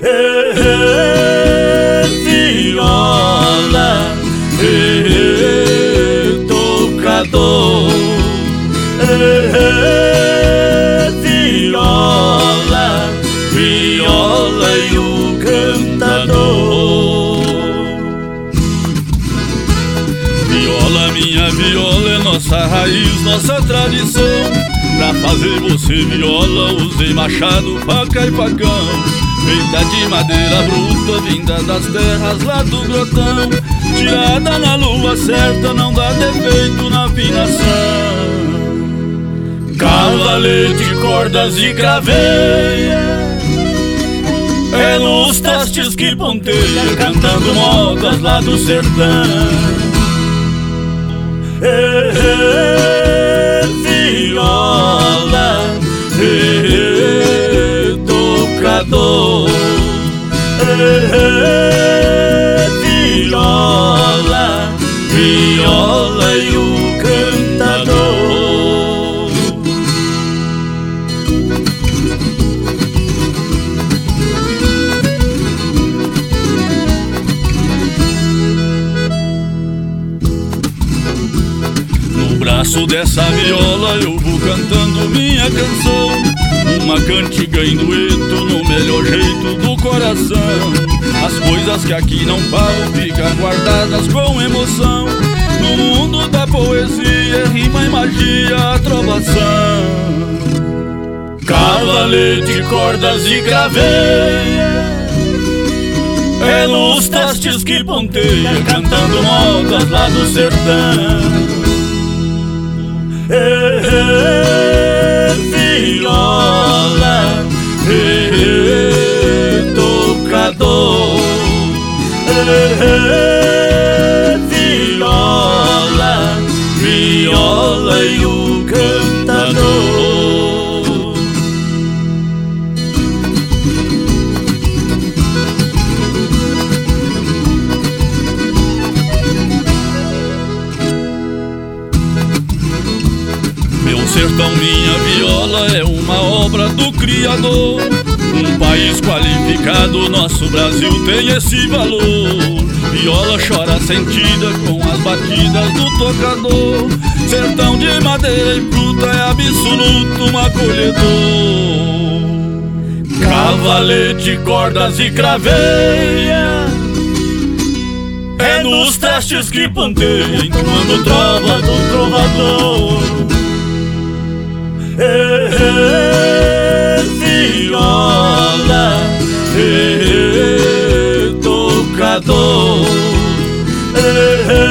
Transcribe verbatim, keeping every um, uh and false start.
é, viola, é, tocador, é, viola, viola e o cantador. Viola, minha viola, é nossa raiz, nossa tradição. Pra fazer você viola, usei machado, faca e facão, feita de madeira bruta, vinda das terras lá do grotão. Tirada na lua certa, não dá defeito na afinação. Cavalete, cordas e craveia, é nos testes que ponteia, cantando modas lá do sertão. É, é, viola, é, tocador, é, viola, viola e o cantador. No braço dessa viola eu vou cantando minha canção, uma cantiga em dueto no melhor jeito do coração. As coisas que aqui não falam ficam guardadas com emoção. No mundo da poesia, rima e magia, a trovação. Cavalete, cordas e craveia, é nos testes que ponteia, cantando modas lá do sertão. É, é, viola, é, tocador, é, viola, viola e o cantador. Meu sertão, minha viola, é uma obra do Criador. Um país qualificado, nosso Brasil tem esse valor. Viola chora sentida com as batidas do tocador. Sertão de madeira e fruta é absoluto um acolhedor. Cavalete, cordas e craveia, é nos testes que ponteia, entoando trova do trovador. É, é, viola, é, tocador, é,